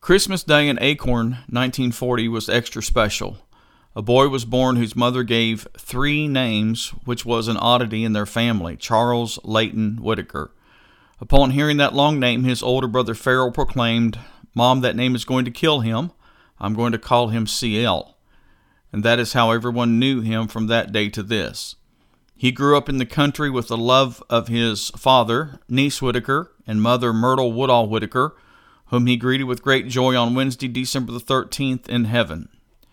Christmas Day in Acorn, 1940, was extra special. A boy was born whose mother gave 3 names, which was an oddity in their family: Charles Layton Whitaker. Upon hearing that long name, his older brother Farrell proclaimed, "Mom, that name is going to kill him. I'm going to call him CL." And that is how everyone knew him from that day to this. He grew up in the country with the love of his father, Niece Whitaker, and mother Myrtle Woodall Whitaker, whom he greeted with great joy on Wednesday, December the 13th, in heaven.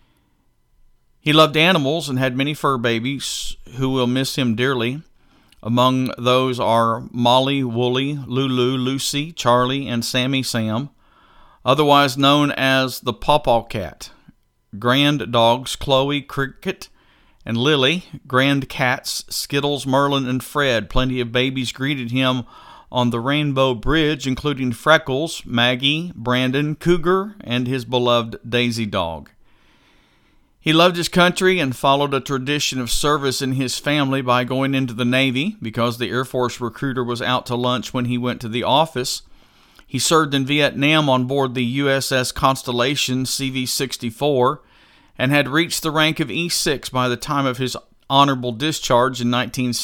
He loved animals and had many fur babies who will miss him dearly. Among those are Molly, Wooly, Lulu, Lucy, Charlie, and Sammy Sam, otherwise known as the Pawpaw Cat. Grand dogs Chloe, Cricket, and Lily. Grand cats Skittles, Merlin, and Fred. Plenty of babies greeted him on the Rainbow Bridge, including Freckles, Maggie, Brandon, Cougar, and his beloved Daisy dog. He loved his country and followed a tradition of service in his family by going into the Navy because the Air Force recruiter was out to lunch when he went to the office. He served in Vietnam on board the USS Constellation CV-64 and had reached the rank of E6 by the time of his honorable discharge in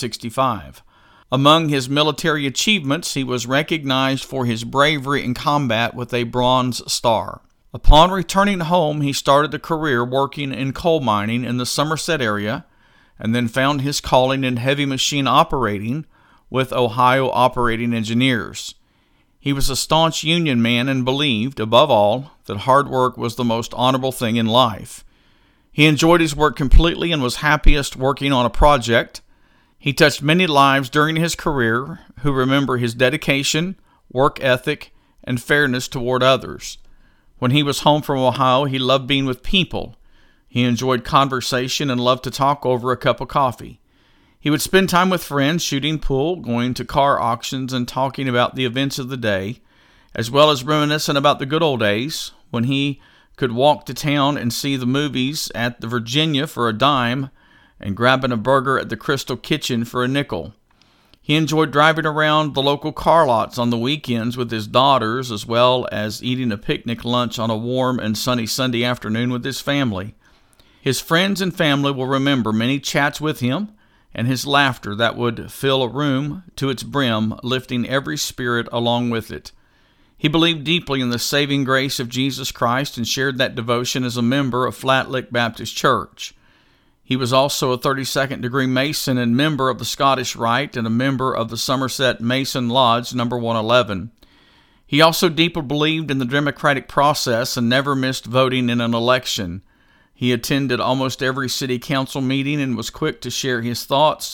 1965. Among his military achievements, he was recognized for his bravery in combat with a Bronze Star. Upon returning home, he started a career working in coal mining in the Somerset area and then found his calling in heavy machine operating with Ohio Operating Engineers. He was a staunch Union man and believed, above all, that hard work was the most honorable thing in life. He enjoyed his work completely and was happiest working on a project. He touched many lives during his career who remember his dedication, work ethic, and fairness toward others. When he was home from Ohio, he loved being with people. He enjoyed conversation and loved to talk over a cup of coffee. He would spend time with friends, shooting pool, going to car auctions, and talking about the events of the day, as well as reminiscing about the good old days when he could walk to town and see the movies at the Virginia for a dime and grabbing a burger at the Crystal Kitchen for a nickel. He enjoyed driving around the local car lots on the weekends with his daughters, as well as eating a picnic lunch on a warm and sunny Sunday afternoon with his family. His friends and family will remember many chats with him and his laughter that would fill a room to its brim, lifting every spirit along with it. He believed deeply in the saving grace of Jesus Christ and shared that devotion as a member of Flat Lick Baptist Church. He was also a 32nd degree Mason and member of the Scottish Rite and a member of the Somerset Mason Lodge No. 111. He also deeply believed in the democratic process and never missed voting in an election. He attended almost every city council meeting and was quick to share his thoughts,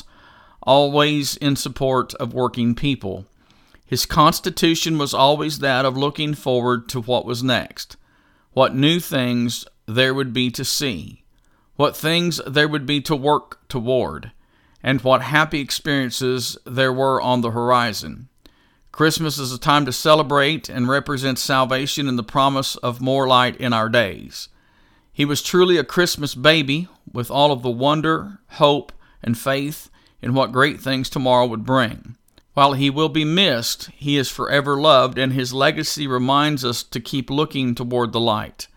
always in support of working people. His constitution was always that of looking forward to what was next, what new things there would be to see, what things there would be to work toward, and what happy experiences there were on the horizon. Christmas is a time to celebrate and represent salvation and the promise of more light in our days. He was truly a Christmas baby with all of the wonder, hope, and faith in what great things tomorrow would bring. While he will be missed, he is forever loved, and his legacy reminds us to keep looking toward the light.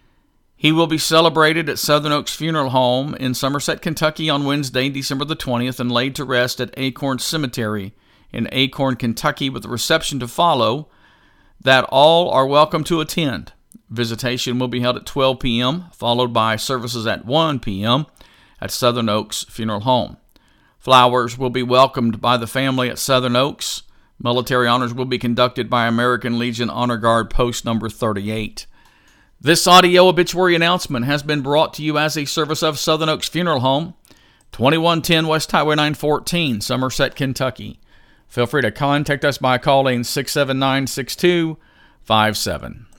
He will be celebrated at Southern Oaks Funeral Home in Somerset, Kentucky on Wednesday, December the 20th, and laid to rest at Acorn Cemetery in Acorn, Kentucky, with a reception to follow that all are welcome to attend. Visitation will be held at 12 p.m., followed by services at 1 p.m. at Southern Oaks Funeral Home. Flowers will be welcomed by the family at Southern Oaks. Military honors will be conducted by American Legion Honor Guard Post Number 38. This audio obituary announcement has been brought to you as a service of Southern Oaks Funeral Home, 2110 West Highway 914, Somerset, Kentucky. Feel free to contact us by calling 679-6257.